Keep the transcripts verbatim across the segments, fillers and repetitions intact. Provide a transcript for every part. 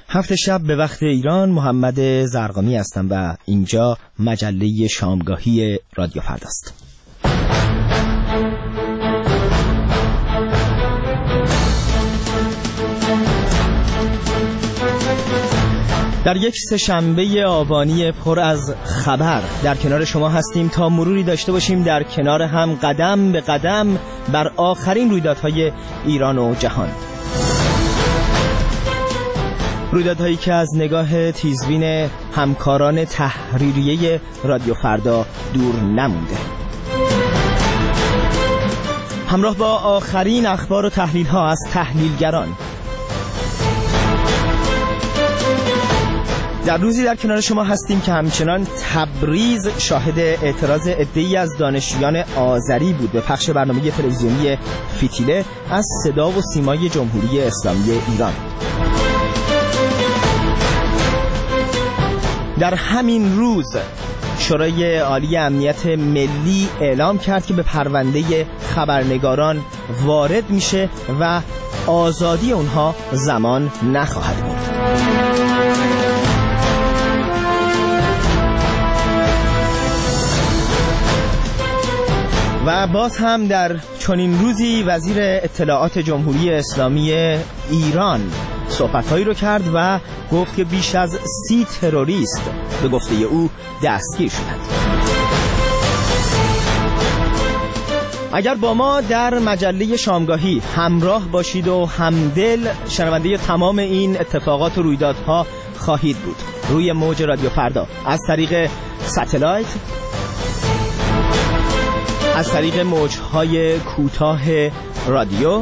هفت شب به وقت ایران، محمد زرقامی هستم و اینجا مجله شامگاهی رادیو فرداست. در یک سه‌شنبه آبانی پر از خبر در کنار شما هستیم تا مروری داشته باشیم در کنار هم قدم به قدم بر آخرین رویدادهای ایران و جهان. رویدادهایی که از نگاه تیزبین همکاران تحریریه رادیو فردا دور نمونده. همراه با آخرین اخبار و تحلیل‌ها از تحلیلگران. در روزی در کنار شما هستیم که همچنان تبریز شاهد اعتراض عده‌ای از دانشجویان آذری بود به پخش برنامه تلویزیونی فتیله از صدا و سیمای جمهوری اسلامی ایران. در همین روز شورای عالی امنیت ملی اعلام کرد که به پرونده خبرنگاران وارد میشه و آزادی اونها زمان نخواهد بود. و باز هم در چنین روزی وزیر اطلاعات جمهوری اسلامی ایران صحبت‌هایی رو کرد و گفت که بیش از سی تروریست به گفته او دستگیر شدند. اگر با ما در مجله شامگاهی همراه باشید و همدل شنونده تمام این اتفاقات و رویدادها خواهید بود روی موج رادیو فردا از طریق ستلایت، از طریق موجهای کوتاه رادیو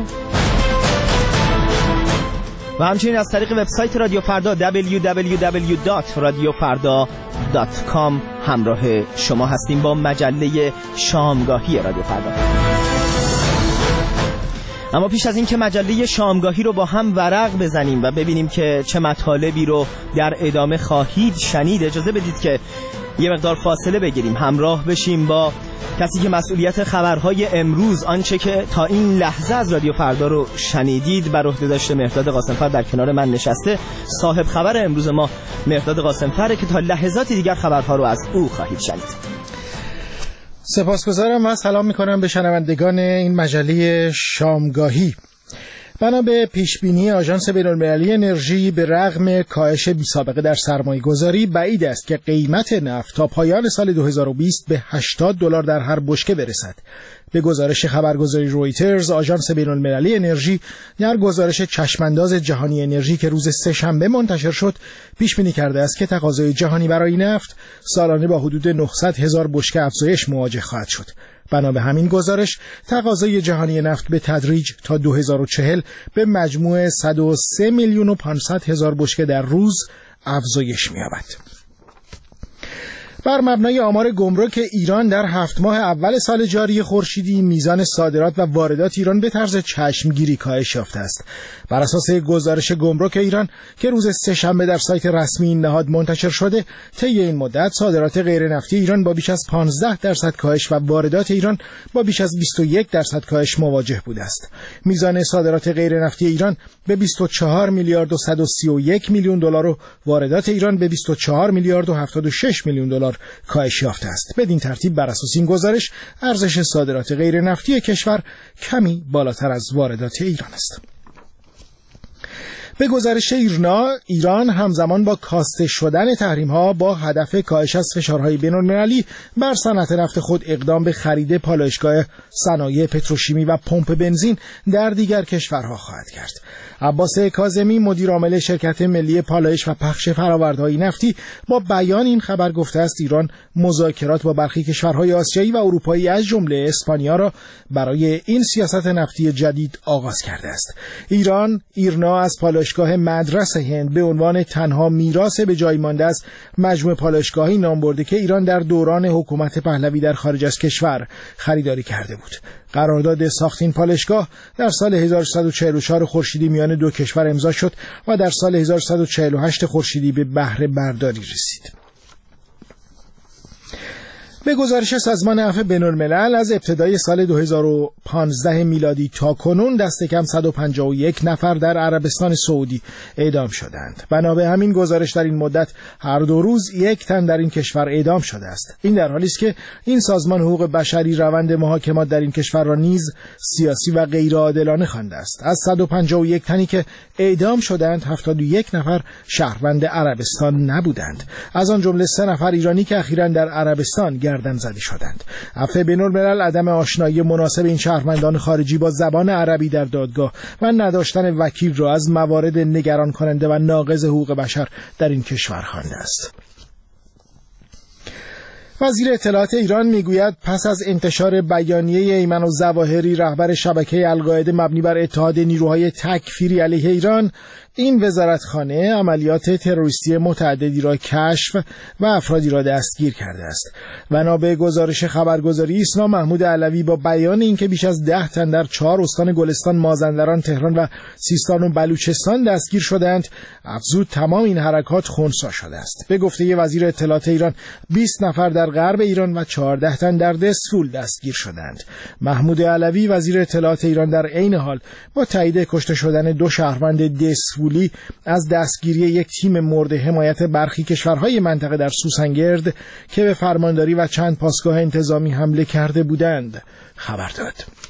و همچنین از طریق وبسایت رادیو فردا دبلیو دبلیو دبلیو دات رادیو فردا دات کام همراه شما هستیم با مجله شامگاهی رادیو فردا. اما پیش از این که مجله شامگاهی رو با هم ورق بزنیم و ببینیم که چه مطالبی رو در ادامه خواهید شنید، اجازه بدید که یه مقدار فاصله بگیریم، همراه بشیم با کسی که مسئولیت خبرهای امروز، آنچه که تا این لحظه از رادیو فردا رو شنیدید، بر عهده داشته. مهرداد قاسمفر در کنار من نشسته. صاحب خبر امروز ما مهرداد قاسمفره که تا لحظات دیگر خبرها رو از او خواهید شنید. سپاسگزارم و سلام میکنم به شنوندگان این مجله شامگاهی. بنا به پیشبینی آژانس بین‌المللی انرژی، به رغم کاهش بی‌سابقه در سرمایه‌گذاری، بعید است که قیمت نفت تا پایان سال دو هزار و بیست به هشتاد دلار در هر بشکه برسد. به گزارش خبرگزاری رویترز، آژانس بین‌المللی انرژی در گزارش چشمانداز جهانی انرژی که روز سه‌شنبه منتشر شد، پیش بینی کرده است که تقاضای جهانی برای نفت سالانه با حدود نهصد هزار بشکه افزایش مواجه خواهد شد. بنا به همین گزارش، تقاضای جهانی نفت به تدریج تا دو هزار و چهل به مجموع صد و سه میلیون و پانصد هزار بشکه در روز افزایش می‌یابد. بر مبنای آمار گمرک ایران در هفت ماه اول سال جاری خورشیدی، میزان صادرات و واردات ایران به طرز چشمگیری کاهش یافته است. بر اساس گزارش گمرک ایران که روز سه‌شنبه در سایت رسمی این نهاد منتشر شده، طی این مدت صادرات غیر نفتی ایران با بیش از پانزده درصد کاهش و واردات ایران با بیش از بیست و یک درصد کاهش مواجه بوده است. میزان صادرات غیر نفتی ایران به بیست و چهار میلیارد و صد و سی و یک میلیون دلار و واردات ایران به بیست و چهار میلیارد و هفتاد و شش میلیون دلار کاهش یافته است. بدین ترتیب بر اساس این گزارش، ارزش صادرات غیر نفتی کشور کمی بالاتر از واردات ایران است. به گزارش ایرنا، ایران همزمان با کاسته شدن تحریم‌ها با هدف کاهش از فشارهای بین‌المللی بر صنعت نفت خود اقدام به خرید پالایشگاه صنایع پتروشیمی و پمپ بنزین در دیگر کشورها خواهد کرد. عباس کاظمی، مدیر عامل شرکت ملی پالایش و پخش فرآوردهای نفتی، با بیان این خبر گفته است ایران مذاکرات با برخی کشورهای آسیایی و اروپایی از جمله اسپانیا را برای این سیاست نفتی جدید آغاز کرده است. ایران، ایرنا از پالایشگاه مدرسه هند به عنوان تنها میراث به جای مانده از مجموعه پالایشگاهی نام برده که ایران در دوران حکومت پهلوی در خارج از کشور خریداری کرده بود. قرارداد ساخت این پالایشگاه در سال هزار و سیصد و چهل و چهار خورشیدی میان دو کشور امضا شد و در سال هزار و سیصد و چهل و هشت خورشیدی به بهره برداری رسید. به گزارش سازمان عفو بین‌الملل از ابتدای سال دو هزار و پانزده میلادی تا کنون دست کم صد و پنجاه و یک نفر در عربستان سعودی اعدام شدند. بنا به همین گزارش در این مدت هر دو روز یک تن در این کشور اعدام شده است. این در حالی است که این سازمان حقوق بشری روند محاکمات در این کشور را نیز سیاسی و غیر عادلانه خوانده است. از صد و پنجاه و یک تنی که اعدام شدند هفتاد و یک نفر شهروند عربستان نبودند، از آن جمله سه نفر ایرانی که اخیراً در عربستان گردن زده شدند. عفو بین‌الملل عدم آشنایی مناسب این شهروندان خارجی با زبان عربی در دادگاه و نداشتن وکیل را از موارد نگران کننده و ناقض حقوق بشر در این کشور خوانده است. وزیر اطلاعات ایران میگوید پس از انتشار بیانیه ایمن الظواهری رهبر شبکه القاعده مبنی بر اتحاد نیروهای تکفیری علیه ایران، این وزارتخانه عملیات تروریستی متعددی را کشف و افرادی را دستگیر کرده است. بنا به گزارش خبرگزاری ایسنا، محمود علوی با بیان اینکه بیش از ده تن در چهار استان گلستان، مازندران، تهران و سیستان و بلوچستان دستگیر شدند، افزود تمام این حرکات خنثی شده است. به گفته وزیر اطلاعات ایران، بیست نفر در غرب ایران و چهارده تن در دسفول دستگیر شدند. محمود علوی وزیر اطلاعات ایران در عین حال با تایید کشته شدن دو شهروند دسفول از دستگیری یک تیم مورد حمایت برخی کشورهای منطقه در سوسنگرد که به فرمانداری و چند پاسگاه انتظامی حمله کرده بودند خبر داد.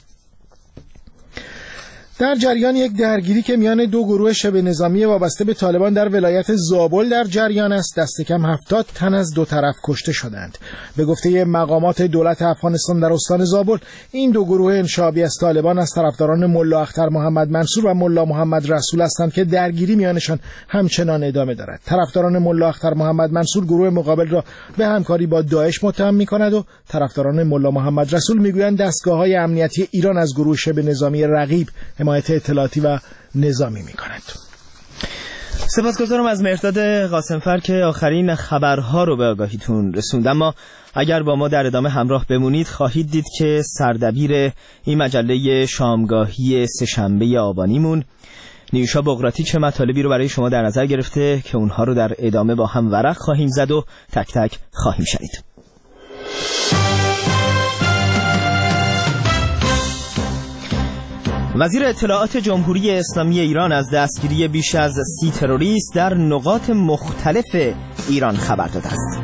در جریان یک درگیری که میان دو گروه شبه نظامی وابسته به طالبان در ولایت زابل در جریان است، دست کم هفتاد تن از دو طرف کشته شدند. به گفته مقامات دولت افغانستان در استان زابل، این دو گروه انشابی از طالبان از طرفداران ملا اختر محمد منصور و ملا محمد رسول هستند که درگیری میانشان همچنان ادامه دارد. طرفداران ملا اختر محمد منصور گروه مقابل را به همکاری با داعش متهم می‌کند و طرفداران ملا محمد رسول میگویند دستگاه‌های امنیتی ایران از گروه شبه نظامی رقیب حمایت اطلاعاتی و نظامی می‌کند. سپاسگزارم از مهرداد قاسمفر که آخرین خبرها رو به آگاهیتون رسوند. اما اگر با ما در ادامه همراه بمونید خواهید دید که سردبیر این مجله شامگاهی سه‌شنبه آبانیمون نیوشا بقراطی چه مطالبی رو برای شما در نظر گرفته که اونها رو در ادامه با هم ورق خواهیم زد و تک تک خواهیم شنید. وزیر اطلاعات جمهوری اسلامی ایران از دستگیری بیش از سی تروریست در نقاط مختلف ایران خبر داده است.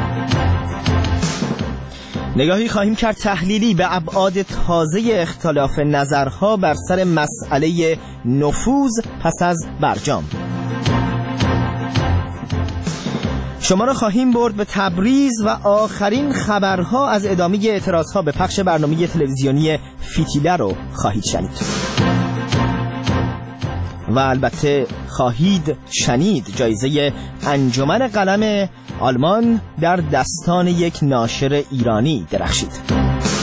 نگاهی خواهیم کرد تحلیلی به ابعاد تازه اختلاف نظرها بر سر مسئله نفوذ پس از برجام. شما را خواهیم برد به تبریز و آخرین خبرها از ادامه اعتراضها به پخش برنامه تلویزیونی فتیله رو خواهید شنید. و البته خواهید شنید جایزه انجمن قلم آلمان در دستان یک ناشر ایرانی درخشید.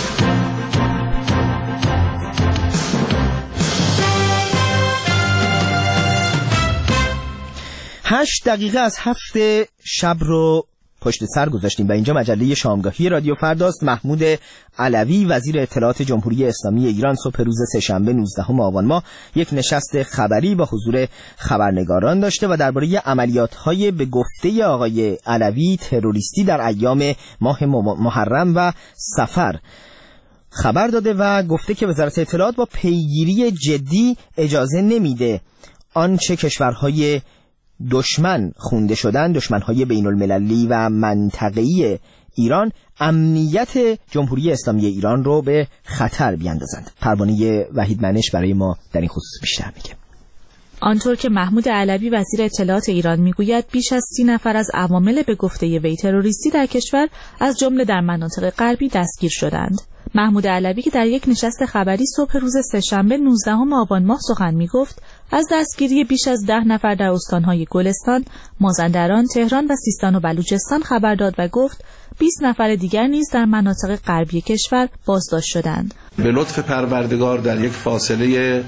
هشت دقیقه از هفت شب رو پشت سر گذاشتیم و اینجا مجله شامگاهی رادیو فرداست. محمود علوی وزیر اطلاعات جمهوری اسلامی ایران صبح روز سه‌شنبه نوزدهم آبان ماه یک نشست خبری با حضور خبرنگاران داشته و درباره عملیات‌های به گفته آقای علوی تروریستی در ایام ماه محرم و صفر خبر داده و گفته که وزارت اطلاعات با پیگیری جدی اجازه نمیده آنچه کشورهای دشمن خونده شدن، دشمنهای بین المللی و منطقه‌ای ایران، امنیت جمهوری اسلامی ایران رو به خطر بیاندازند. پروانه وحید منش برای ما در این خصوص بیشتر میگه. آنطور که محمود علوی وزیر اطلاعات ایران میگوید بیش از سی نفر از عوامل به گفته وی تروریستی در کشور از جمله در مناطق غربی دستگیر شدند. محمود علوی که در یک نشست خبری صبح روز سه‌شنبه نوزدهم آبان ماه سخن میگفت، از دستگیری بیش از ده نفر در استانهای گلستان، مازندران، تهران و سیستان و بلوچستان خبر داد و گفت بیست نفر دیگر نیز در مناطق غربی کشور بازداشت شدند. به لطف پروردگار در یک فاصله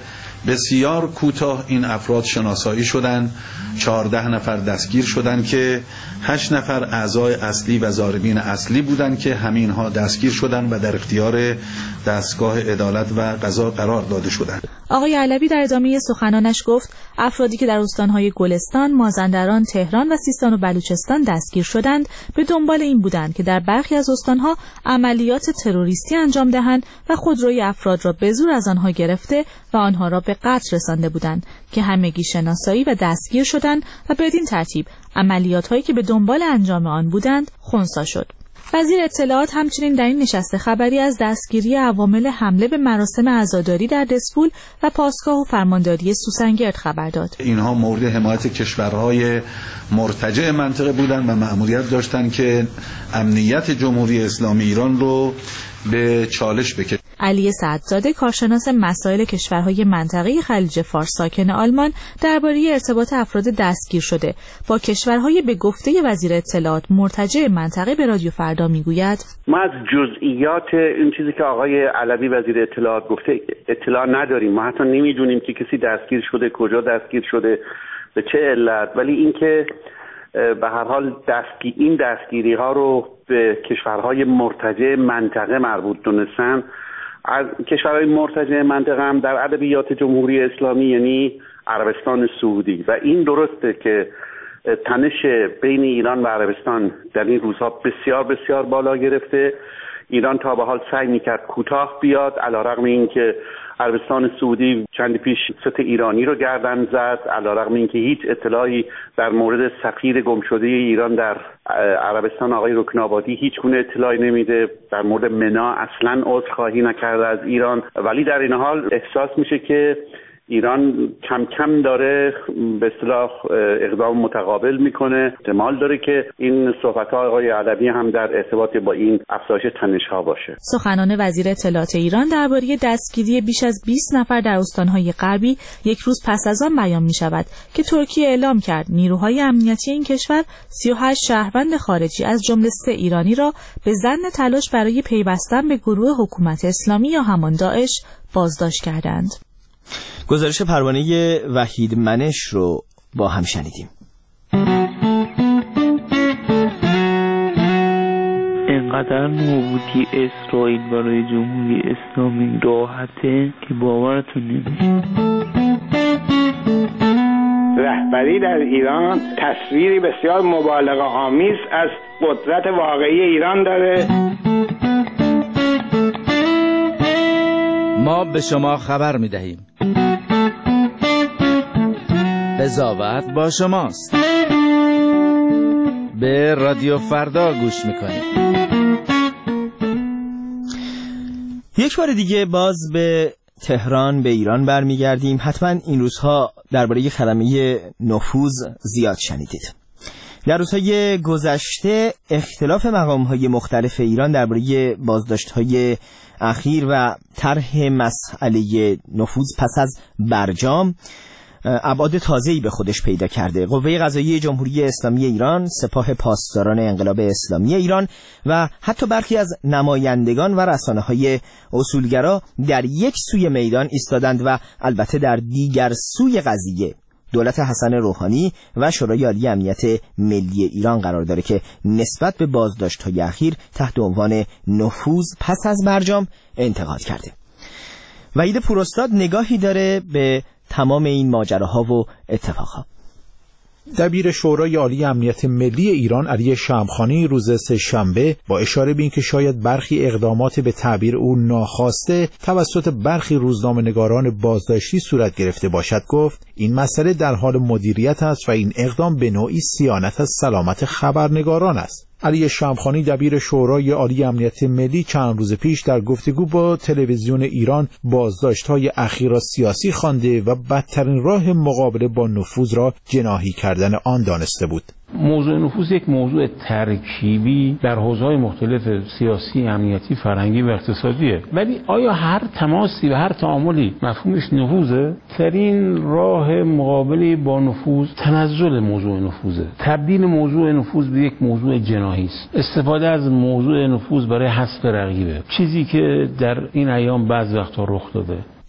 بسیار کوتاه این افراد شناسایی شدند، چهارده نفر دستگیر شدند که هشت نفر اعضای اصلی و ضاربین اصلی بودند که همینها دستگیر شدند و در اختیار دستگاه عدالت و قضا قرار داده شدند. آقای علوی در ادامه سخنانش گفت افرادی که در استانهای گلستان، مازندران، تهران و سیستان و بلوچستان دستگیر شدند به دنبال این بودند که در برخی از استانها عملیات تروریستی انجام دهند و خودروی افراد را به زور از آنها گرفته و آنها را به قتل رسانده بودند که همگی شناسایی و دستگیر شدند و بدین ترتیب عملیات‌هایی که به دنبال انجام آن بودند خنثی شد. وزیر اطلاعات همچنین در این نشست خبری از دستگیری عوامل حمله به مراسم عزاداری در دسفول و پاسگاه و فرمانداری سوسنگرد خبر داد. اینها مورد حمایت کشورهای مرتجع منطقه بودند و مأموریت داشتند که امنیت جمهوری اسلامی ایران رو به چالش بکشند. علی سعدزاده کارشناس مسائل کشورهای منطقه خلیج فارس ساکن آلمان درباره ارتباط افراد دستگیر شده با کشورهای به گفته وزیر اطلاعات مرتجع منطقه به رادیو فردا میگوید ما از جزئیات این چیزی که آقای علوی وزیر اطلاعات گفته اطلاع نداریم. ما حتی نمیدونیم که کسی دستگیر شده، کجا دستگیر شده، به چه علت، ولی اینکه به هر حال دستگی این دستگیری ها رو به کشورهای مرتجع منطقه مربوط دونستن. از کشورهای مرتجع منطقه هم در ادبیات جمهوری اسلامی یعنی عربستان سعودی و این درسته که تنش بین ایران و عربستان در این روزها بسیار بسیار بالا گرفته. ایران تا به حال سعی میکرد کوتاه بیاد، علیرغم اینکه عربستان سعودی چند پیش ست ایرانی رو گردن زد، علیرغم اینکه هیچ اطلاعی در مورد سفیر گمشده ایران در عربستان آقای رکنابادی هیچ گونه اطلاعی نمیده، در مورد منا اصلا عذرخواهی نکرده از ایران، ولی در این حال احساس میشه که ایران کم کم داره به اصطلاح اقدام متقابل میکنه. احتمال داره که این صحبت‌ها آقای علوی هم در ارتباط با این افزایش تنش‌ها باشه. سخنان وزیر اطلاعات ایران درباره دستگیری بیش از بیست نفر در استان‌های غربی یک روز پس از آن بیان می‌شود که ترکیه اعلام کرد نیروهای امنیتی این کشور سی و هشت شهروند خارجی از جمله سه ایرانی را به ظن تلاش برای پیوستن به گروه حکومت اسلامی یا همان داعش بازداشت کردند. گزارش پروانه وحید منش رو با هم شنیدیم. اینقدر نابودی اسرائیل برای جمهوری اسلامی راحته که باورتون نمیشه. رهبری در ایران تصویری بسیار مبالغه آمیز از قدرت واقعی ایران داره. ما به شما خبر میدهیم قضاوت با شماست. به رادیو فردا گوش میکنید. یک بار دیگه باز به تهران، به ایران برمیگردیم. حتما این روزها درباره خدمه نفوذ زیاد شنیدید. در روزهای گذشته اختلاف مقام‌های مختلف ایران درباره بازداشت‌های اخیر و طرح مسئله نفوذ پس از برجام ابعاد تازه‌ای به خودش پیدا کرده. قوه قضاییه جمهوری اسلامی ایران، سپاه پاسداران انقلاب اسلامی ایران و حتی برخی از نمایندگان و رسانه‌های اصولگرا در یک سوی میدان ایستادند و البته در دیگر سوی قضیه دولت حسن روحانی و شورای عالی امنیت ملی ایران قرار داره که نسبت به بازداشت‌های اخیر تحت عنوان نفوذ پس از برجام انتقاد کرده. وحید پوراستاد نگاهی داره به تمام این ماجراها و اتفاقها. دبیر شورای عالی امنیت ملی ایران علی شمخانی روز سه‌شنبه با اشاره به اینکه شاید برخی اقدامات به تعبیر او ناخواسته توسط برخی روزنامه‌نگاران بازداشتی صورت گرفته باشد گفت این مسئله در حال مدیریت است و این اقدام به نوعی صیانت از سلامت خبرنگاران است. علی شمخانی دبیر شورای عالی امنیت ملی چند روز پیش در گفتگو با تلویزیون ایران بازداشت‌های اخیر را سیاسی خوانده و بدترین راه مقابله با نفوذ را جناحی کردن آن دانسته بود. موضوع نفوذ یک موضوع ترکیبی در حوزه‌های مختلف سیاسی، امنیتی، فرهنگی و اقتصادیه. ولی آیا هر تماسی و هر تعاملی مفهومش نفوذه؟ ترین راه مقابله با نفوذ تنزل موضوع نفوذه. تبدیل موضوع نفوذ به یک موضوع جناحی است. استفاده از موضوع نفوذ برای حذف رقیبه. چیزی که در این ایام بعض وقتا رخ داده.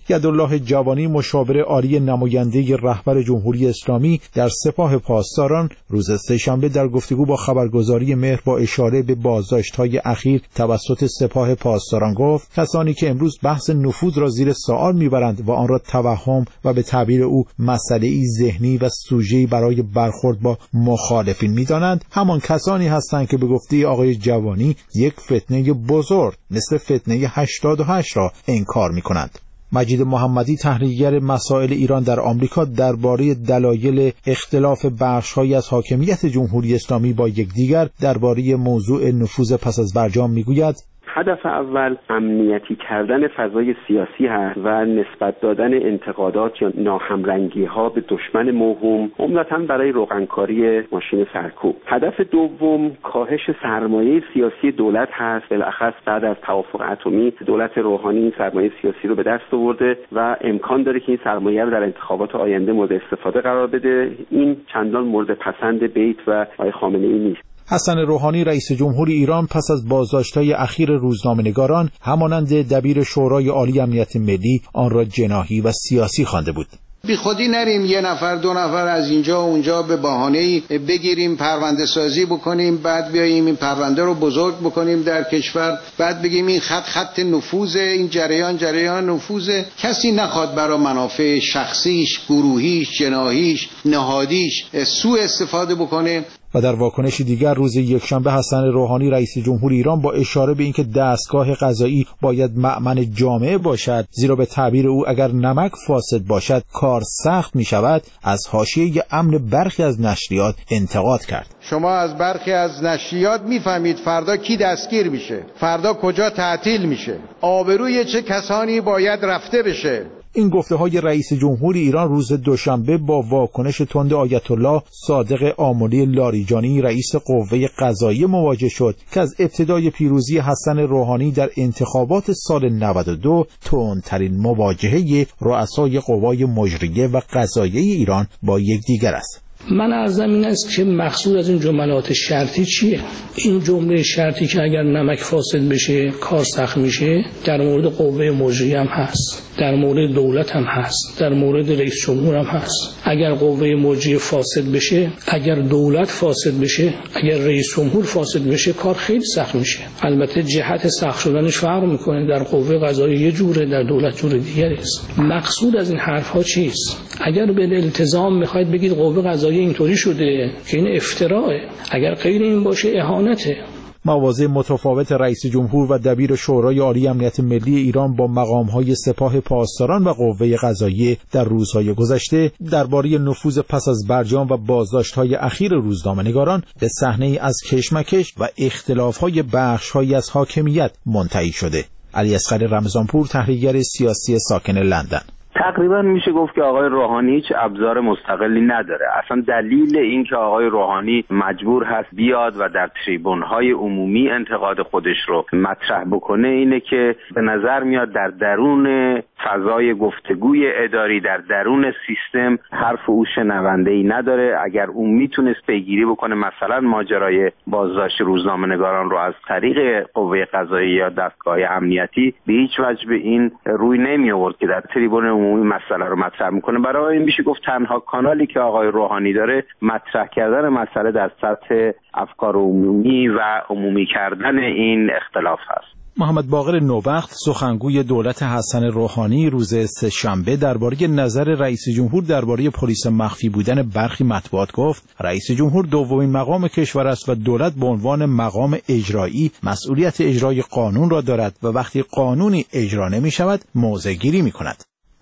یدالله جوانی مشاور عالی نماینده رهبر جمهوری اسلامی در سپاه پاسداران روز سه‌شنبه در گفتگو با خبرگزاری مهر با اشاره به بازداشت‌های اخیر توسط سپاه پاسداران گفت کسانی که امروز بحث نفوذ را زیر سوال میبرند و آن را توهم و به تعبیر او مسئله‌ای ذهنی و سوژه‌ای برای برخورد با مخالفین می‌دانند، همان کسانی هستند که به گفته آقای جوانی یک فتنه بزرگ مثل فتنه هشتاد و هشت را انکار می‌کنند. مجید محمدی تحلیلگر مسائل ایران در آمریکا درباره دلایل اختلاف بخش‌هایی از حاکمیت جمهوری اسلامی با یکدیگر درباره موضوع نفوذ پس از برجام می‌گوید هدف اول امنیتی کردن فضای سیاسی هست و نسبت دادن انتقادات یا ناهمرنگی ها به دشمن موهوم، عمدتاً برای روغنکاری ماشین سرکوب. هدف دوم کاهش سرمایه سیاسی دولت هست. بالاخص بعد از توافق اتمی دولت روحانی این سرمایه سیاسی رو به دست آورده و امکان داره که این سرمایه رو در انتخابات آینده مورد استفاده قرار بده. این چندان مورد پسند بیت و آقای خامنه‌ای نیست. حسن روحانی رئیس جمهور ایران پس از بازداشت‌های اخیر روزنامه‌نگاران همانند دبیر شورای عالی امنیت ملی آن را جناحی و سیاسی خوانده بود. بی خودی نریم یه نفر دو نفر از اینجا و اونجا به بهانه‌ای بگیریم پرونده سازی بکنیم، بعد بیاییم این پرونده رو بزرگ بکنیم در کشور، بعد بگیم این خط خط نفوذ، این جریان جریان نفوذ. کسی نخواد برای منافع شخصیش، گروهیش، جناحیش، نهادیش سوء استفاده بکنه. و در واکنش دیگر روز یکشنبه حسن روحانی رئیس جمهور ایران با اشاره به اینکه دستگاه قضایی باید مأمن جامعه باشد، زیرا به تعبیر او اگر نمک فاسد باشد کار سخت می شود، از حاشیه امن برخی از نشریات انتقاد کرد. شما از برخی از نشریات میفهمید فردا کی دستگیر میشه، فردا کجا تعطیل میشه، آبروی چه کسانی باید رفته بشه. این گفته‌های رئیس جمهور ایران روز دوشنبه با واکنش تند آیت الله صادق آملی لاریجانی رئیس قوه قضاییه مواجه شد که از ابتدای پیروزی حسن روحانی در انتخابات سال نود و دو تندترین مواجهه رؤسای قوای مجریه و قضاییه ایران با یکدیگر است. من عرضم این است که مقصود از این جملات شرطی چیه؟ این جمله شرطی که اگر نمک فاسد بشه کار سخت میشه در مورد قوه مجریه هم هست، در مورد دولت هم هست، در مورد رئیس جمهور هم هست. اگر قوه مجریه فاسد بشه، اگر دولت فاسد بشه، اگر رئیس جمهور فاسد بشه کار خیلی سخت میشه. البته جهت سخت شدنش فرق میکنه، در قوه قضاییه یه جوره، در دولت جور دیگری است. مقصود از این حرف ها چیست؟ اگر به التزام میخواید بگید قوه قضاییه اینطوری شده که این افتراءه، اگر غیر این باشه اهانته. مواضع متفاوت رئیس جمهور و دبیر شورای عالی امنیت ملی ایران با مقام‌های سپاه پاسداران و قوه قضاییه در روزهای گذشته درباره نفوذ پس از برجام و بازداشت‌های اخیر روزنامه‌نگاران به صحنه‌ای از کشمکش و اختلاف‌های بخش‌هایی از حاکمیت منتهی شده. علی اصغر رمضانپور تحلیلگر سیاسی ساکن لندن: تقریبا میشه گفت که آقای روحانی هیچ ابزار مستقلی نداره. اصلا دلیل این که آقای روحانی مجبور هست بیاد و در تریبون‌های عمومی انتقاد خودش رو مطرح بکنه اینه که به نظر میاد در درون فضای گفتگوی اداری، در درون سیستم حرف او شنونده‌ای نداره. اگر اون میتونست پیگیری بکنه مثلا ماجرای بازداشت روزنامه‌نگاران رو از طریق قوه قضاییه یا دستگاه امنیتی، به هیچ وجه به این روی نمی آورد که در تریبون عمومی مسئله رو مطرح میکنه. برای این میشه گفت تنها کانالی که آقای روحانی داره مطرح کردن مسئله در سطح افکار عمومی و عمومی کردن این اختلاف هست. محمد باقر نوبخت سخنگوی دولت حسن روحانی روز سه‌شنبه درباره نظر رئیس جمهور درباره پلیس مخفی بودن برخی مطبوعات گفت رئیس جمهور دومین مقام کشور است و دولت به عنوان مقام اجرایی مسئولیت اجرای قانون را دارد و وقتی قانونی اجرا نمی شود موضع گیری می کند.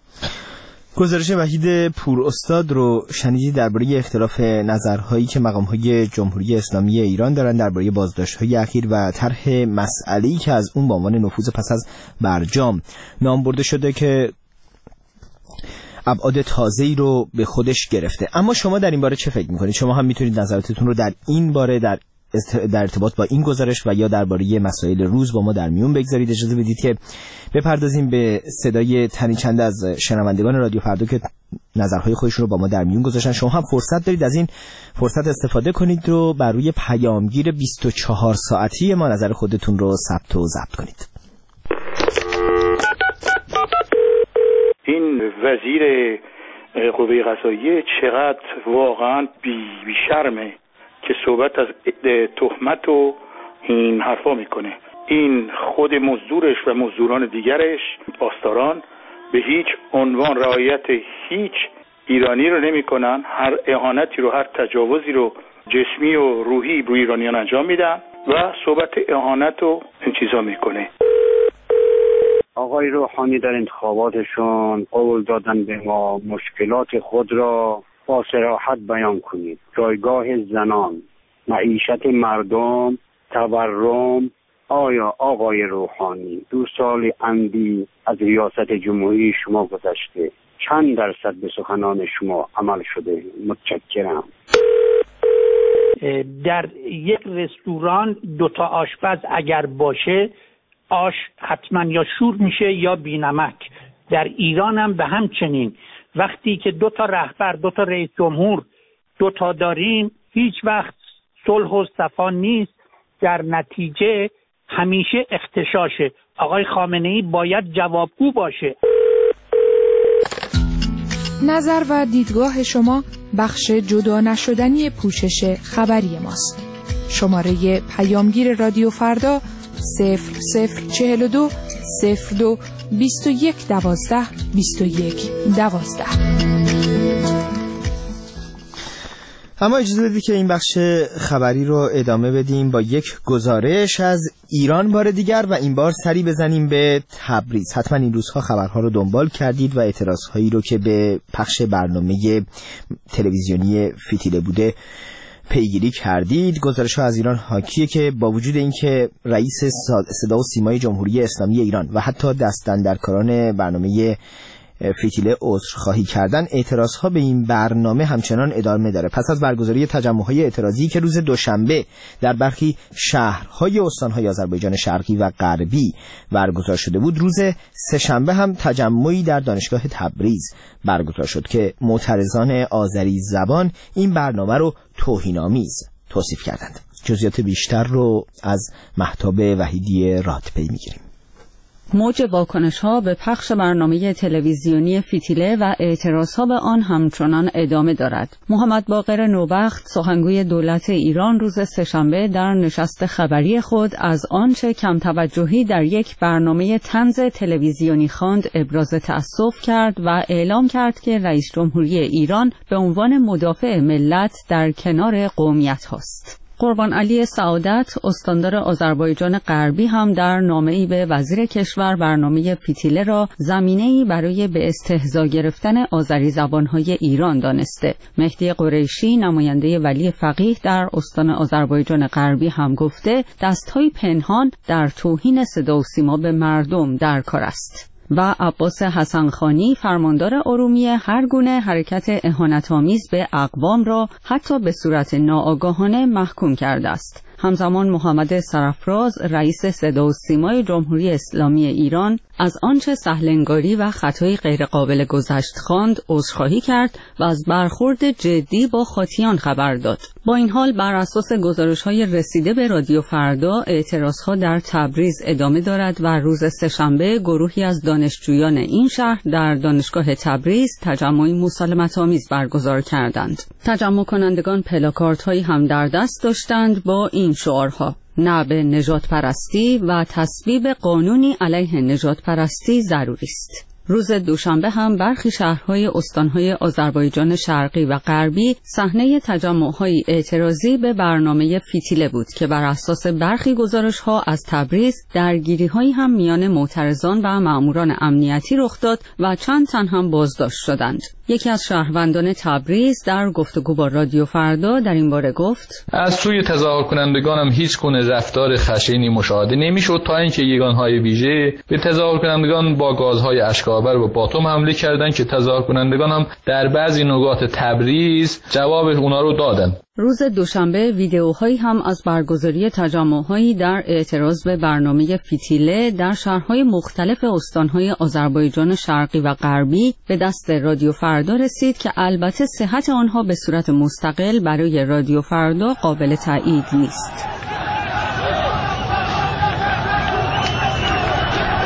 گزارش وحید پور استاد رو شنیدید درباره اختلاف نظرهایی که مقام‌های جمهوری اسلامی ایران دارند درباره بازداشت‌های اخیر و طرح مسئله‌ای که از اون به عنوان نفوذ پس از برجام نام برده شده که ابعاد تازه‌ای رو به خودش گرفته. اما شما در این باره چه فکر می‌کنید؟ شما هم می‌تونید نظراتتون رو در این باره در در ارتباط با این گزارش و یا درباره مسائل روز با ما در میون بگذارید. اجازه بدید که بپردازیم به صدای تنی چند از شنوندگان رادیو فردا که نظرهای خودشون رو با ما در میون گذاشتن. شما هم فرصت دارید از این فرصت استفاده کنید رو بر روی پیامگیر بیست و چهار ساعتی ما نظر خودتون رو ثبت و ضبط کنید. این وزیر قوه قضاییه چقدر واقعا بی, بی شرمه که صحبت از تهمت و این حرفا میکنه. این خود مزدورش و مزدوران دیگرش پاسداران به هیچ عنوان رعایت هیچ ایرانی رو نمیکنن، هر اهانتی رو، هر تجاوزی رو جسمی و روحی روی ایرانیان انجام میدن و صحبت اهانت و این چیزا میکنه. آقای روحانی در انتخاباتشون قول دادن به ما مشکلات خود را با صراحت بیان کنید. جایگاه زنان، معیشت مردم، تورم. آیا آقای روحانی دو سال اندی از ریاست جمهوری شما گذشته چند درصد به سخنان شما عمل شده؟ متشکرم. در یک رستوران دوتا آشپز اگر باشه آش حتما یا شور میشه یا بینمک. در ایران هم به همچنین وقتی که دوتا رهبر، دوتا رئیس جمهور دوتا داریم هیچ وقت صلح و صفا نیست، در نتیجه همیشه اختشاشه. آقای خامنه‌ای باید جوابگو باشه. نظر و دیدگاه شما بخش جدا نشدنی پوشش خبری ماست. شماره پیامگیر رادیو فردا صفر صفر چهل و دو صفر دو بیست و یک دوازده بیست و یک دوازده. اما اجازه بدید که این بخش خبری رو ادامه بدیم با یک گزارش از ایران بار دیگر و این بار سری بزنیم به تبریز. حتما این روزها خبرها رو دنبال کردید و اعتراضهایی رو که به پخش برنامه تلویزیونی فتیله بوده پیگیری کردید. گزارش ها از ایران حاکیه که با وجود اینکه رئیس صدا و سیمای جمهوری اسلامی ایران و حتی دستاندرکاران برنامه فتیله عذرخواهی کردن، اعتراضها به این برنامه همچنان ادامه داره. پس از برگزاری تجمع‌های اعتراضی که روز دوشنبه در برخی شهرهای استان‌های آذربایجان شرقی و غربی برگزار شده بود، روز سه‌شنبه هم تجمعی در دانشگاه تبریز برگزار شد که معترضان آذری زبان این برنامه رو توهین‌آمیز توصیف کردند. جزئیات بیشتر رو از مهتاب وحیدی رادپی می‌گیریم. موج واکنش‌ها به پخش برنامه تلویزیونی فتیله و اعتراضها به آن همچنان ادامه دارد. محمد باقر نوبخت، سخنگوی دولت ایران، روز سه‌شنبه در نشست خبری خود از آنچه کم توجهی در یک برنامه طنز تلویزیونی خواند ابراز تأسف کرد و اعلام کرد که رئیس جمهوری ایران به عنوان مدافع ملت در کنار قومیت هاست. قربان علی سعادت، استاندار آذربایجان غربی، هم در نامه‌ای به وزیر کشور برنامه فتیله را زمینه‌ای برای به استهزا گرفتن آذری زبان‌های ایران دانسته. مهدی قریشی، نماینده ولی فقیه در استان آذربایجان غربی، هم گفته دست‌های پنهان در توهین صدا و سیما به مردم در کار است. و عباس حسنخانی، فرماندار ارومیه، هر گونه حرکت اهانت‌آمیز به اقوام را حتی به صورت ناآگاهانه محکوم کرده است. همزمان محمد سرفراز، رئیس صدا و سیمای جمهوری اسلامی ایران، از آنچه سهلنگاری و خطای غیرقابل گذشت خواند عذرخواهی کرد و از برخورد جدی با خاطیان خبر داد. با این حال بر اساس گزارش‌های رسیده به رادیو فردا، اعتراضها در تبریز ادامه دارد و روز سه‌شنبه گروهی از دانشجویان این شهر در دانشگاه تبریز تجمعی مسالمت‌آمیز برگزار کردند. تجمع کنندگان پلاکاردهایی هم در دست داشتند با این شعارها: نه به نژاد پرستی و تصویب قانونی علیه نژاد پرستی ضروری است. روز دوشنبه هم برخی شهرهای استانهای آذربایجان شرقی و غربی صحنه تجمع‌های اعتراضی به برنامه فتیله بود که بر اساس برخی گزارش‌ها از تبریز درگیری‌هایی هم میان معترضان و مأموران امنیتی رخ داد و چند تن هم بازداشت شدند. یکی از شهروندان تبریز در گفتگو با رادیو فردا در این باره گفت: از سوی تظاهر کنندگان هم هیچ گونه رفتار خشنی مشاهده نمی‌شد تا اینکه یگان‌های ویژه به تظاهر کنندگان با گازهای اشک‌آور و باتوم حمله کردند که تظاهر کنندگان هم در بعضی نقاط تبریز جواب اونا رو دادن. روز دوشنبه ویدیوهایی هم از برگزاری تجمع‌هایی در اعتراض به برنامه فتیله در شهرهای مختلف استانهای آذربایجان شرقی و غربی به دست رادیو فردا رسید که البته صحت آنها به صورت مستقل برای رادیو فردا قابل تایید نیست.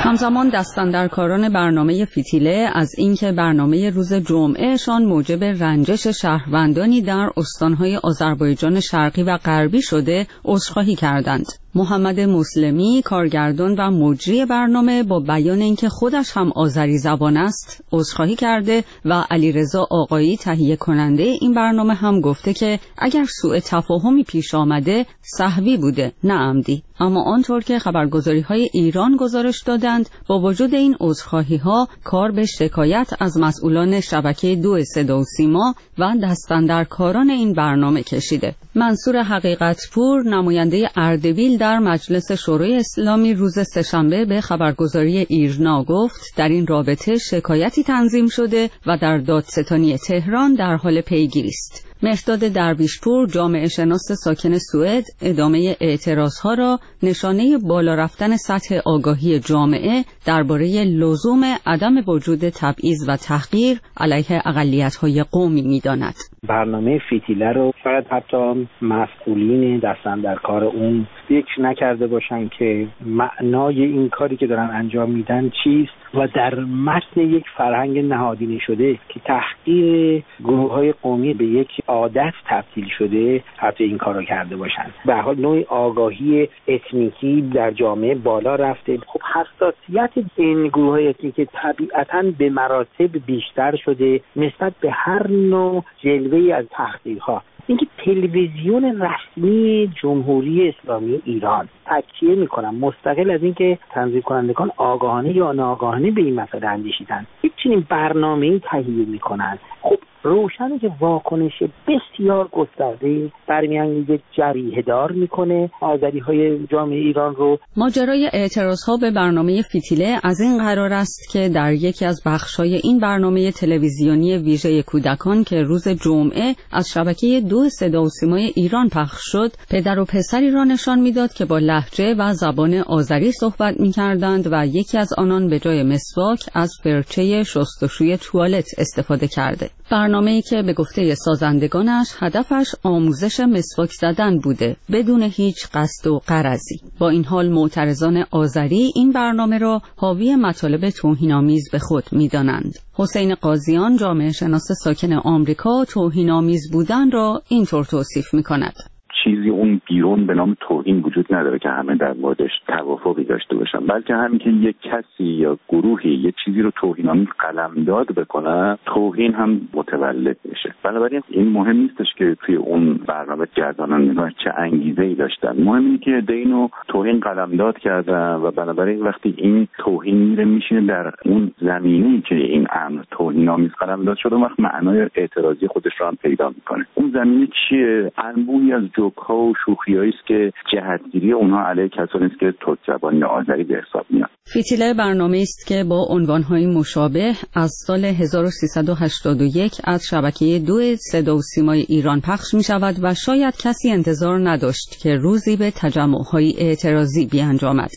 همزمان دستاندرکاران برنامه فتیله از اینکه برنامه روز جمعهشان موجب رنجش شهروندانی در استانهای آذربایجان شرقی و غربی شده عذرخواهی کردند. محمد مسلمی، کارگردان و مجری برنامه، با بیان اینکه خودش هم آذری زبان است عذرخواهی کرده و علیرضا آقایی تهیه کننده این برنامه هم گفته که اگر سوء تفاهمی پیش آمده سهوی بوده نه عمدی. اما آنطور که خبرگزاری‌های ایران گزارش دادند با وجود این عذرخواهی‌ها کار به شکایت از مسئولان شبکه دو صدا و سیما و دستاندرکاران این برنامه کشیده. منصور حقیقتپور، نماینده اردبیل در مجلس شورای اسلامی، روز سه‌شنبه به خبرگزاری ایرنا گفت در این رابطه شکایتی تنظیم شده و در دادستانی تهران در حال پیگیری است. مهرداد درویشپور، جامعه شناس ساکن سوئد، ادامه اعتراضها را نشانه بالا رفتن سطح آگاهی جامعه درباره لزوم عدم وجود تبعیض و تحقیر علیه اقلیت‌های قومی می‌داند. برنامه فتیله رو شاید حتی مسئولین دستاندرکار اون فکر نکرده باشن که معنای این کاری که دارن انجام میدن چیست و در متن یک فرهنگ نهادینه شده که تحقیر گروه‌های قومی به یک عادت تبدیل شده حتی این کارو کرده باشن. به هر حال نوع آگاهی اتنیکی در جامعه بالا رفته. خب حساسیت این گروه‌های اتنیکی طبیعتاً به مراتب بیشتر شده نسبت به هر نوع جلوه‌ای از تحقیرها. اینکه تلویزیون رسمی جمهوری اسلامی ایران تکیه میکنن مستقل از اینکه تنظیم کنندگان آگاهانه یا ناآگاهانه به این مسئله اندیشیدن یک چنین برنامه‌ای تهیه میکنن، خب روشنه که واکنش بسیار گسترده برمیانگیزه، جریحه دار میکنه آذری‌های جامعه ایران رو. ماجرای اعتراضها به برنامه فتیله از این قرار است که در یکی از بخش‌های این برنامه تلویزیونی ویژه کودکان که روز جمعه از شبکه دو صدا و سیمای ایران پخش شد، پدر و پسری را نشان میداد که با لهجه و زبان آذری صحبت می‌کردند و یکی از آنان به جای مسواک از فرچه شستشوی توالت استفاده کرده. برنامه‌ای که به گفته سازندگانش هدفش آموزش مسواک زدن بوده بدون هیچ قصد و غرضی. با این حال معترضان آذری این برنامه را حاوی مطالب توهین‌آمیز به خود می‌دانند. حسین قاضیان، جامعه شناس ساکن آمریکا، توهین‌آمیز بودن را اینطور توصیف می‌کند: چیزی اون بیرون به نام توهین وجود نداره که همه در موردش توافقی داشته باشن، بلکه همین که یک کسی یا گروهی یک چیزی رو توهین‌آمیز قلمداد بکنه توهین هم متولد میشه. بنابراین این مهم نیستش که توی اون برنامه گردانندگان چه انگیزه‌ای داشتن، مهم اینه که دینو توهین قلمداد کردن و بنابراین وقتی این توهین میره میشینه در اون زمینه‌ای که این امر توهین‌آمیز قلمداد شده، وقت معنای اعتراضی خودش رو هم پیدا میکنه. اون زمینه چیه؟ انبوهی از جوک‌ها و شوخی‌هایی است که جهتگیری اونها علیه کسانی است که ترک زبان یا آذری به حساب میاد. فتیله برنامه است که با عنوان‌های مشابه از سال هزار و سیصد و هشتاد و یک از شبکه دو صدا و سیمای ایران پخش می‌شود و شاید کسی انتظار نداشت که روزی به تجمع‌های اعتراضی بیانجامد.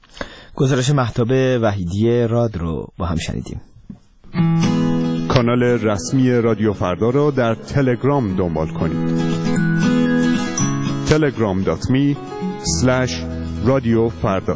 گزارش مهتاب وحیدی راد رو با هم شنیدیم. کانال رسمی رادیو فردا را در تلگرام دنبال کنید. تلگرام دات می اسلش رادیو فردا.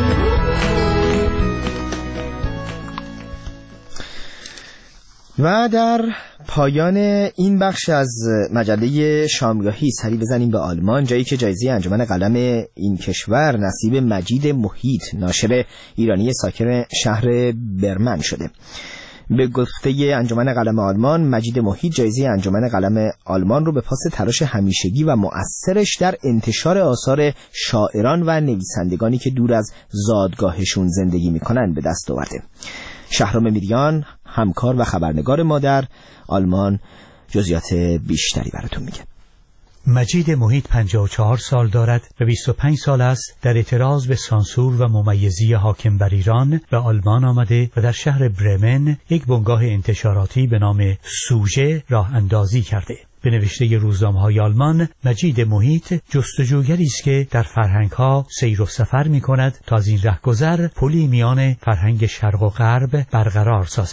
و در پایان این بخش از مجله شامگاهی سری بزنیم به آلمان، جایی که جایزه انجمن قلم این کشور نصیب مجید محیط، ناشر ایرانی ساکن شهر برمن شده. به گفته انجمن قلم آلمان، مجید محیط جایزه انجمن قلم آلمان رو به پاس تلاش همیشگی و مؤثرش در انتشار آثار شاعران و نویسندگانی که دور از زادگاهشون زندگی میکنن به دست آورده. شهرام میریان، همکار و خبرنگار ما در آلمان، جزئیات بیشتری براتون میگه. مجید محیط پنجاه و چهار سال دارد و بیست و پنج سال است در اعتراض به سانسور و ممیزی حاکم بر ایران به آلمان آمده و در شهر برمن یک بنگاه انتشاراتی به نام سوژه راه اندازی کرده. به نوشته روزنامه‌های آلمان، مجید محیط جستجوگری است که در فرهنگ‌ها سیر و سفر می‌کند تا از این رهگذر پلی میان فرهنگ شرق و غرب برقرار سازد.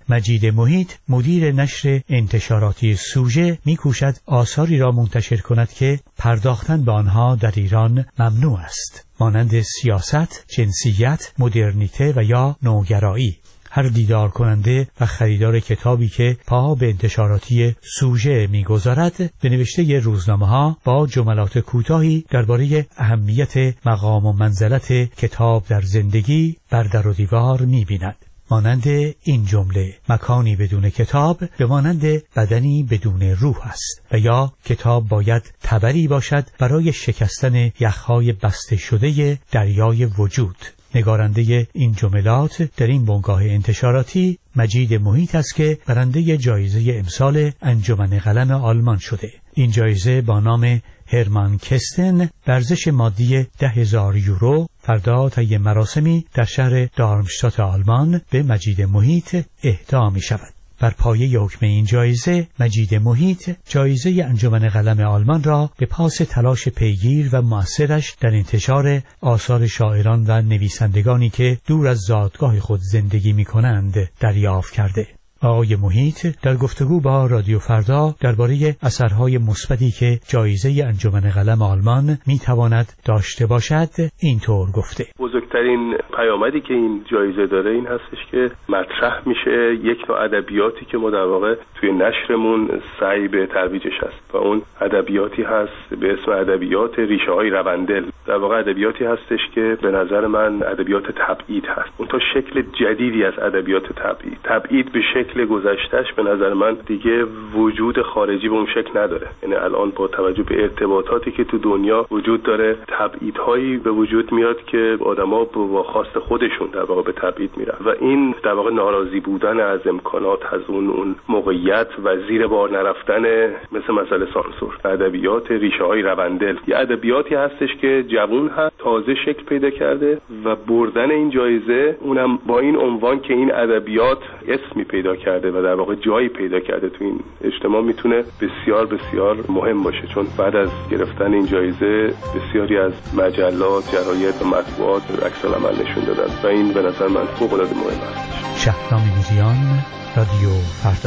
مجید محیط مدیر نشر انتشاراتی سوژه می‌کوشد آثاری را منتشر کند که پرداختن به آنها در ایران ممنوع است، مانند سیاست، جنسیت، مدرنیته و یا نوگرایی. هر دیدار کننده و خریدار کتابی که پا به انتشاراتی سوژه می‌گذارد به نوشته روزنامه‌ها با جملات کوتاهی درباره اهمیت مقام و منزلت کتاب در زندگی بر در و دیوار می‌بیند. مانند این جمله: مکانی بدون کتاب به مانند بدنی بدون روح است، و یا کتاب باید تبری باشد برای شکستن یخهای بسته شده دریای وجود. نگارنده این جملات در این بنگاه انتشاراتی مجید محیط است که برنده جایزه امسال انجمن قلم آلمان شده. این جایزه با نام هرمان کستن ارزش مادی ده هزار یورو فردا طی مراسمی در شهر دارمشتات آلمان به مجید محیط اهدا می شود. بر پایه حکم این جایزه مجید محیط جایزه انجمن قلم آلمان را به پاس تلاش پیگیر و مؤثرش در انتشار آثار شاعران و نویسندگانی که دور از زادگاه خود زندگی می کنند دریافت کرده. آقای محیط در گفتگو با رادیو فردا درباره اثرهای مثبتی که جایزه انجمن قلم آلمان میتواند داشته باشد اینطور گفته: بزرگترین پیامدی که این جایزه داره این هستش که مطرح میشه یک نوع ادبیاتی که ما در واقع توی نشرمون سعی به ترویجش هست و اون ادبیاتی هست به اسم ادبیات ریشه‌های روندل. در واقع ادبیاتی هستش که به نظر من ادبیات تبعید هست. اون تا شکل جدیدی از ادبیات تبعید. تبعید به شکل گذشتهش به نظر من دیگه وجود خارجی به اون شکل نداره. یعنی الان با توجه به ارتباطاتی که تو دنیا وجود داره تبعیدهایی به وجود میاد که آدما با خواست خودشون در واقع به تبعید میرن و این در واقع ناراضی بودن از امکانات از اون اون موقعیت و زیر بار نرفتن مثل مسئله سانسور. ادبیات ریشه‌های روندل یه ادبیاتی هستش که جوون هست، تازه شکل پیدا کرده و بردن این جایزه اونم با این عنوان که این ادبیات اسمی پیدا کرده و در واقع جایی پیدا کرده تو این اجتماع میتونه بسیار بسیار مهم باشه، چون بعد از گرفتن این جایزه بسیاری از مجلات، جراید و مطبوعات عکس العمل نشون دادن و این به نظر من فوق‌العاده مهم است. شهرام میریان، رادیو فردا.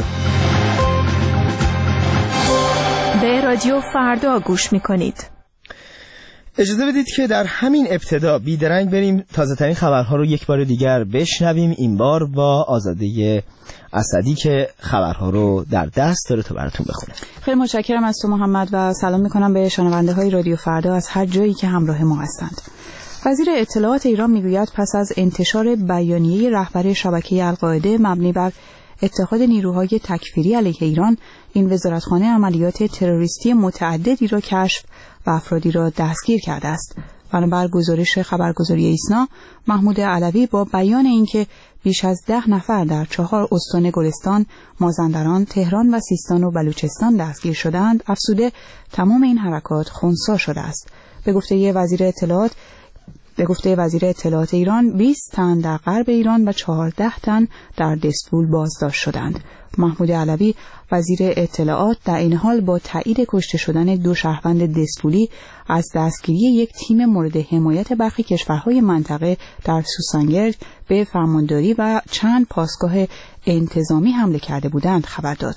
به رادیو فردا گوش میکنید. اجازه بدید که در همین ابتدا بیدرنگ بریم تازه ترین خبرها رو یک بار دیگر بشنویم، این بار با آزاده اسدی که خبرها رو در دست داره تا براتون بخونه. خیلی متشکرم از تو محمد و سلام میکنم به شنونده های رادیو فردا از هر جایی که همراه ما هستند. وزیر اطلاعات ایران میگوید پس از انتشار بیانیه رهبر شبکه القاعده مبنی بر اتحاد نیروهای تکفیری علیه ایران، این وزارتخانه عملیات تروریستی متعددی را کشف و افرادی را دستگیر کرده است. بنابر گزارش خبرگزاری ایسنا، محمود علوی با بیان اینکه بیش از ده نفر در چهار استان گلستان، مازندران، تهران و سیستان و بلوچستان دستگیر شدند، افزوده تمام این حرکات خنثی شده است. به گفته وزیر اطلاعات به گفته وزیر اطلاعات ایران، بیست تن در غرب ایران و چهارده تن در دستفول بازداشت شدند. محمود علوی وزیر اطلاعات در این حال با تایید کشته شدن دو شهروند دستفولی از دستگیری یک تیم مورد حمایت برخی کشورهای منطقه در سوسنگرد به فرمانداری و چند پاسگاه انتظامی حمله کرده بودند خبر داد.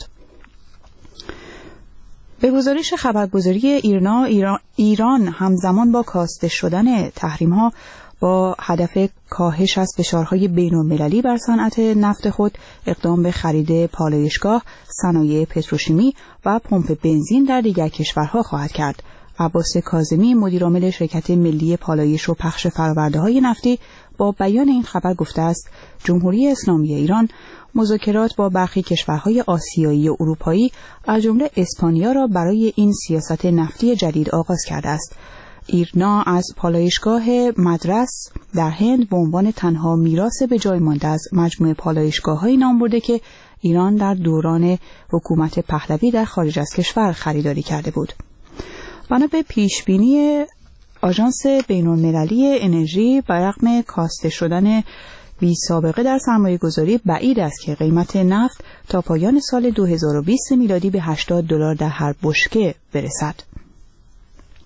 به گزارش خبرگزاری ایرنا، ایران, ایران همزمان با کاسته شدن تحریم‌ها با هدف کاهش از فشارهای بین‌المللی بر صنعت نفت خود اقدام به خرید پالایشگاه، صنایع پتروشیمی و پمپ بنزین در دیگر کشورها خواهد کرد. عباس کاظمی مدیرعامل شرکت ملی پالایش و پخش فرآورده‌های نفتی با بیان این خبر گفته است جمهوری اسلامی ایران مذاکرات با برخی کشورهای آسیایی و اروپایی از جمله اسپانیا را برای این سیاست نفتی جدید آغاز کرده است. ایرنا از پالایشگاه مدرس در هند به عنوان تنها میراث به جای مانده از مجموعه پالایشگاه‌های نام برده که ایران در دوران حکومت پهلوی در خارج از کشور خریداری کرده بود. بنا به پیشبینی آژانس بین‌المللی انرژی، برغم کاسته شدن بی سابقه در سرمایه گذاری، بعید است که قیمت نفت تا پایان سال دو هزار و بیست میلادی به هشتاد دلار در هر بشکه برسد.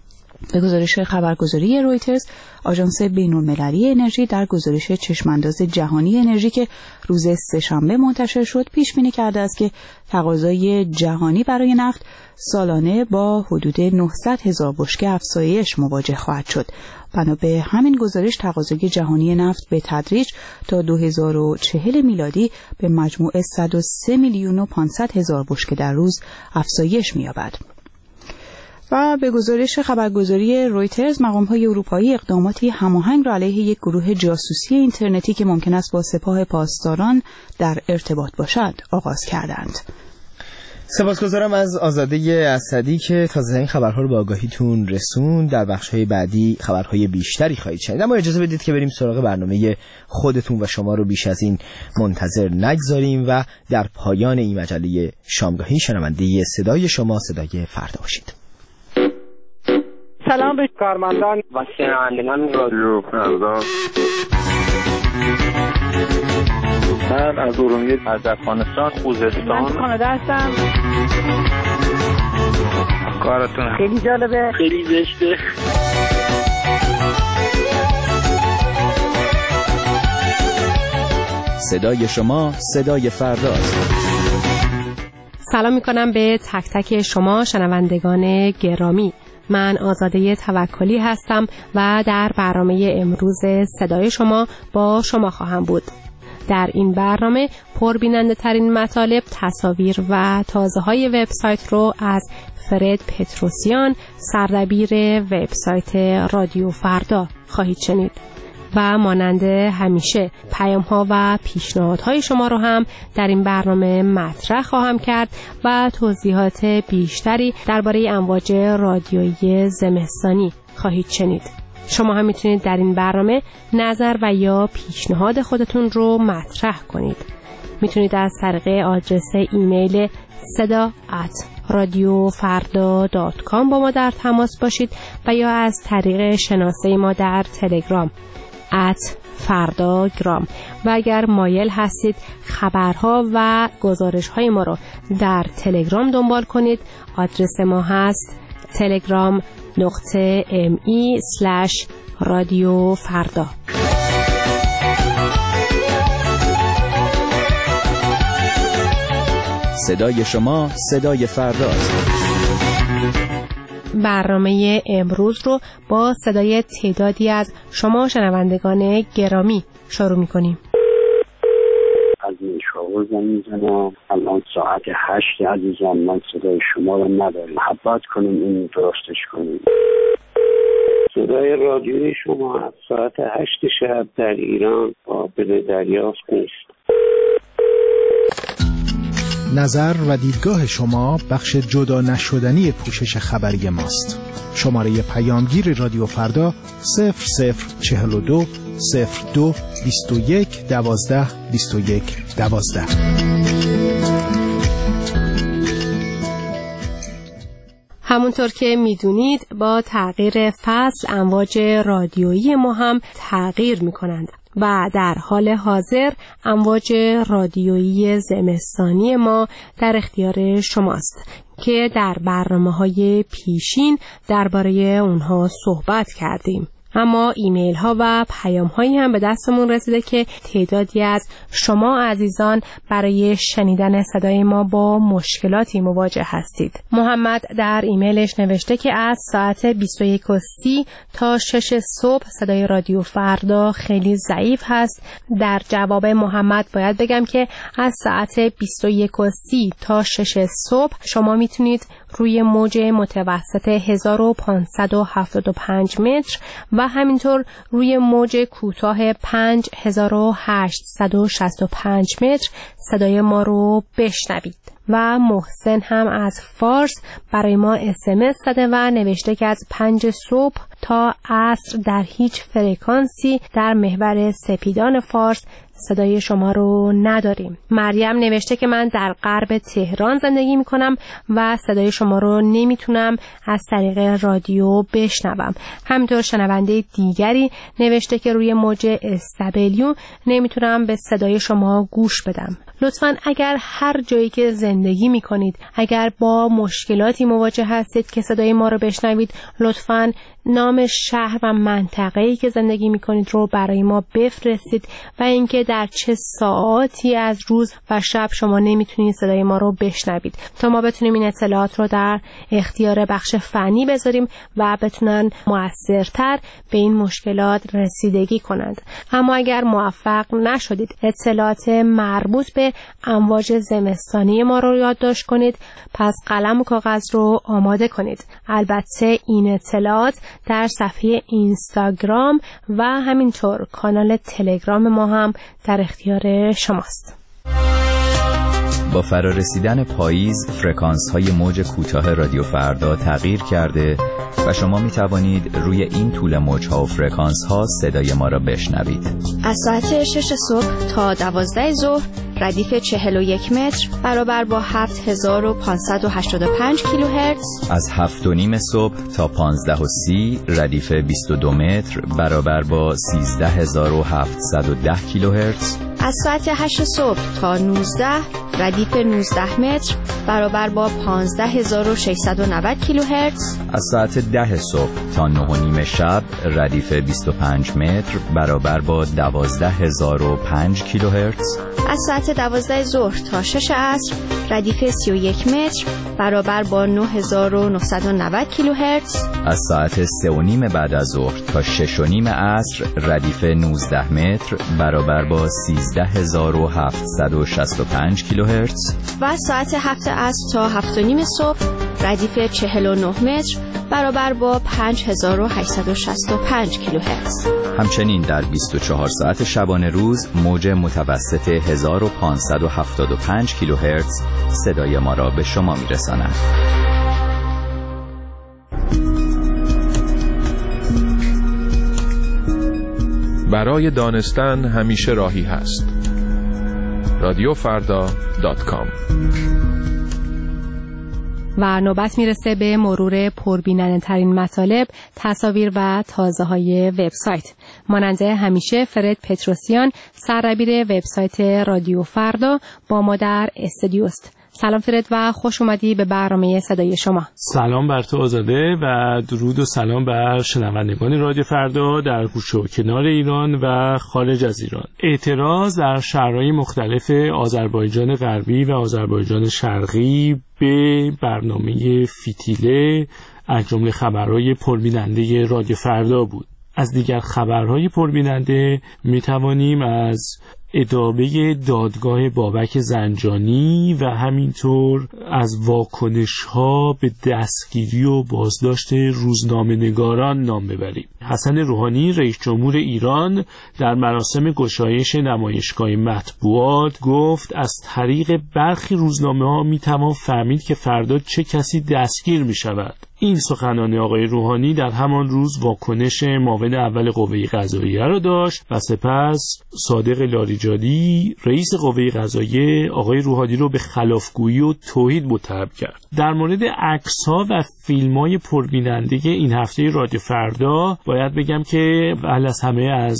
به گزارش خبرگزاری رویترز، آژانس بین‌المللی انرژی در گزارش چشمانداز جهانی انرژی که روز سه‌شنبه منتشر شد پیش بینی کرده است که تقاضای جهانی برای نفت سالانه با حدود نهصد هزار بشکه افزایش مواجه خواهد شد. بنا به همین گزارش تقاضای جهانی نفت به تدریج تا دو هزار و چهل میلادی به مجموع صد و سه میلیون و پانصد هزار بشکه در روز افزایش می‌یابد. و به گزارش خبرگزاری رویترز، مقام‌های اروپایی اقداماتی هماهنگ را علیه یک گروه جاسوسی اینترنتی که ممکن است با سپاه پاسداران در ارتباط باشد آغاز کردند. سپاسگزارم از آزاده اسدی که تازه این خبرها رو به آگاهیتون رسوند. در بخش‌های بعدی خبرهای بیشتری خواهید شنید، اما اجازه بدید که بریم سراغ برنامه خودتون و شما رو بیش از این منتظر نگذاریم و در پایان این مجله شامگاهی شنونده صدای شما، صدای فردا باشید. سلام به کارمندان و شنوندگان رادیو فردا. من از ارومیه، از افغانستان، خوزستان. من کانادا هستم. کارتون خیلی جالبه، خیلی زشته. صدای شما، صدای فرداست. سلام میکنم به تک تک شما شنوندگان گرامی. من آزاده توکلی هستم و در برنامه امروز صدای شما با شما خواهم بود. در این برنامه پربیننده ترین مطالب، تصاویر و تازه های وبسایت رو از فرد پتروسیان، سردبیر وبسایت رادیو فردا خواهید شنید. و مانند همیشه پیام ها و پیشنهادهای شما رو هم در این برنامه مطرح خواهم کرد و توضیحات بیشتری درباره امواج رادیویی زمستانی خواهید شنید. شما هم میتونید در این برنامه نظر و یا پیشنهاد خودتون رو مطرح کنید. میتونید از طریق آدرس ایمیل صدا ات رادیو فردا دات کام با ما در تماس باشید و یا از طریق شناسه ما در تلگرام ات فردا گرام. و اگر مایل هستید خبرها و گزارش‌های ما رو در تلگرام دنبال کنید، آدرس ما هست تلگرام نقطه ام ای سلش رادیو فردا. صدای شما، صدای فرداست. برنامه امروز رو با صدای تعدادی از شما شنوندگان گرامی شروع می‌کنیم. از نیشابور زنگ می‌زنم. الان ساعت هشت عزیزم، من صدای شما رو ندارم. محبت کنیم این درستش کنیم. صدای رادیوی شما از ساعت هشت شب در ایران قابل دریافت نیست. نظر و دیدگاه شما بخش جدا نشدنی پوشش خبری ماست. شماره پیامگیر رادیو فردا صفر صفر چهل و دو صفر دو بیست و یک دوازده بیست و یک دوازده. همونطور که میدونید با تغییر فصل امواج رادیویی ما هم تغییر میکنند و در حال حاضر امواج رادیویی زمستانی ما در اختیار شماست که در برنامه‌های پیشین درباره اونها صحبت کردیم. اما ایمیل ها و پیام هایی هم به دستمون رسیده که تعدادی از شما عزیزان برای شنیدن صدای ما با مشکلاتی مواجه هستید. محمد در ایمیلش نوشته که از ساعت بیست و یک و سی تا شش صبح صدای رادیو فردا خیلی ضعیف هست. در جواب محمد باید بگم که از ساعت بیست و یک و سی تا شش صبح شما میتونید روی موج متوسط هزار و پانصد و هفتاد و پنج متر و همینطور روی موج کوتاه پنج هزار و هشتصد و شصت و پنج متر صدای ما رو بشنوید. و محسن هم از فارس برای ما اس ام اس زده و نوشته که از پنج صبح تا عصر در هیچ فرکانسی در محور سپیدان فارس صدای شما رو نداریم. مریم نوشته که من در غرب تهران زندگی میکنم و صدای شما رو نمیتونم از طریق رادیو بشنوم. همینطور شنونده دیگری نوشته که روی موج اس دبلیو نمیتونم به صدای شما گوش بدم. لطفاً اگر هر جایی که زندگی میکنید، اگر با مشکلاتی مواجه هستید که صدای ما رو بشنوید، لطفاً نام شهر و منطقه‌ای که زندگی میکنید رو برای ما بفرستید و اینکه در چه ساعاتی از روز و شب شما نمیتونید صدای ما رو بشنوید تا ما بتونیم این اطلاعات رو در اختیار بخش فنی بذاریم و بتونن مؤثرتر به این مشکلات رسیدگی کنند. اما اگر موفق نشدید اطلاعات مربوط به امواج زمستانی ما رو یادداشت کنید، پس قلم و کاغذ رو آماده کنید. البته این اطلاعات در صفحه اینستاگرام و همینطور کانال تلگرام ما هم در اختیار شماست. با فرارسیدن پاییز فرکانس های موج کوتاه رادیو فردا تغییر کرده و شما می توانید روی این طول موج ها و فرکانس ها صدای ما را بشنوید. از ساعت شش صبح تا دوازده ظهر ردیف چهل و یک متر برابر با هفت هزار و پانصد و هشتاد و پنج کیلوهرتز. از هفت و نیم صبح تا پانزده و سی ردیف بیست و دو متر برابر با سیزده هزار و هفتصد و ده کیلوهرتز. از ساعت هشت صبح تا نوزده ردیف نوزده متر برابر با پانزده هزار و ششصد و نود کیلوهرتز. از ساعت ده صبح تا نه و نیم شب ردیف بیست و پنج متر برابر با دوازده هزار و پنج کیلوهرتز. از ساعت دوازده ظهر تا شش عصر ردیف سی و یک متر برابر با نه هزار و نهصد و نود کیلوهرتز. از ساعت سه و نیم بعد از ظهر تا شش و نیم عصر ردیف نوزده متر برابر با سیزده هزار و هفتصد و شصت و پنج کیلوهرتز. و از ساعت هفت عصر تا هفت و نیم صبح ردیف چهل و نه متر برابر با پنج هزار و هشتصد و شصت و پنج کیلوهرتز. همچنین در بیست و چهار ساعت شبانه روز موج متوسط هزار و پانصد و هفتاد و پنج کیلوهرتز صدای ما را به شما میرساند. برای دانستن همیشه راهی هست. رادیو فردا دات کام. و نوبت میرسه به مرور پربیننده ترین مطالب، تصاویر و تازه های وبسایت. ماننده همیشه فرد پتروسیان، سردبیر وبسایت رادیو فردا، با ما در استودیوست. سلام فرد و خوش اومدی به برنامه صدای شما. سلام بر تو آزاده و درود و سلام بر شنوندگان رادیو فردا در گوشه و کنار ایران و خارج از ایران. اعتراض در شهرهای مختلف آذربایجان غربی و آذربایجان شرقی به برنامه فتیله از جمله خبرهای پربیننده رادیو فردا بود. از دیگر خبرهای پربیننده می توانیم از ادامه دادگاه بابک زنجانی و همینطور از واکنش‌ها به دستگیری و بازداشت روزنامه‌نگاران نام ببریم. حسن روحانی رئیس جمهور ایران در مراسم گشایش نمایشگاه مطبوعات گفت از طریق برخی روزنامه‌ها می‌توان فهمید که فردا چه کسی دستگیر می‌شود. این سخنان آقای روحانی در همان روز واکنش معاون اول قوه قضاییه را داشت و سپس صادق لاریجانی رئیس قوه قضاییه آقای روحانی رو به خلافگویی و توهین متهم کرد. در مورد عکس‌ها و فیلم‌های پربیننده این هفته رادیو فردا باید بگم که اول از همه از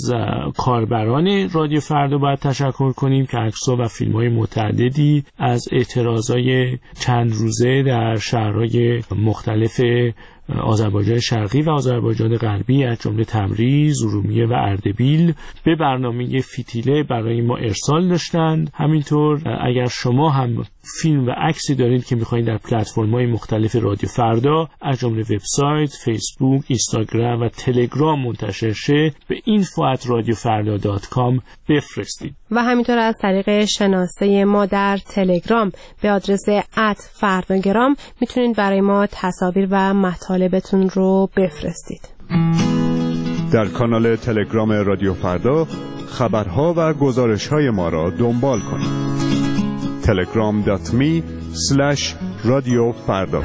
کاربران رادیو فردا باید تشکر کنیم که عکس‌ها و فیلم‌های متعددی از اعتراضای چند روزه در شهرهای مختلف آذربایجان شرقی و آذربایجان غربی از جمله تبریز، ارومیه و اردبیل به برنامه فتیله برای ما ارسال داشتند. همینطور اگر شما هم فیلم و عکسی دارید که می‌خواید در پلتفرم‌های مختلف رادیو فردا از جمله وبسایت، فیسبوک، اینستاگرام و تلگرام منتشر شه به اینفو ات رادیو فردا دات کام بفرستید. و همینطور از طریق شناسه ما در تلگرام به آدرس ات فرداگرام میتونید برای ما تصاویر و مطالبتون رو بفرستید. در کانال تلگرام رادیو فردا خبرها و گزارش‌های ما را دنبال کنید. تلگرام دات می اسلش رادیو فردا.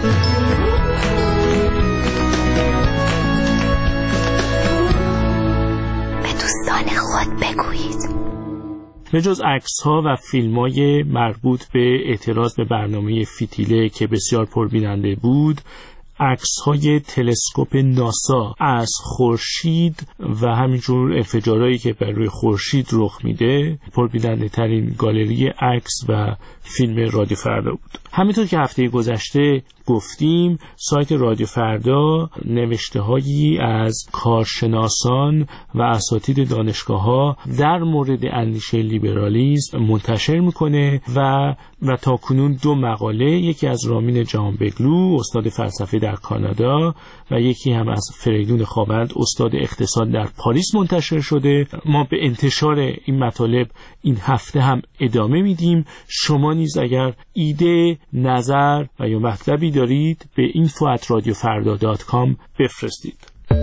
به دوستان خود بگویید. به جز عکس‌ها و فیلم‌های مربوط به اعتراض به برنامه فیتیله که بسیار پربیننده بود، عکس‌های تلسکوپ ناسا از خورشید و همینجور انفجارهایی که بر روی خورشید رخ میده پربیننده ترین گالری عکس و فیلم رادیو فردا بود. همینطور که هفته گذشته گفتیم، سایت رادیو فردا نوشته‌هایی از کارشناسان و اساتید دانشگاه‌ها در مورد اندیشه لیبرالیسم منتشر میکنه و و تاکنون دو مقاله، یکی از رامین جهانبگلو استاد فلسفه در کانادا و یکی هم از فریدون خاوند استاد اقتصاد در پاریس منتشر شده. ما به انتشار این مطالب این هفته هم ادامه میدیم. شما نیز اگر ایده، نظر و یا مطلبی دارید به اینفو ات رادیو فردا دات کام بفرستید.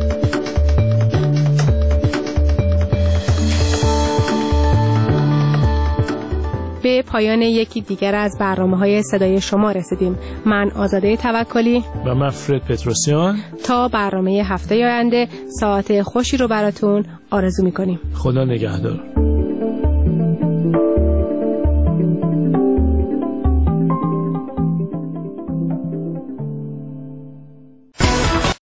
به پایان یکی دیگر از برنامه‌های صدای شما رسیدیم. من آزاده توکلی و من فرد پتروسیان تا برنامه هفته آینده ساعت خوشی رو براتون آرزو می‌کنیم. خدا نگهدار.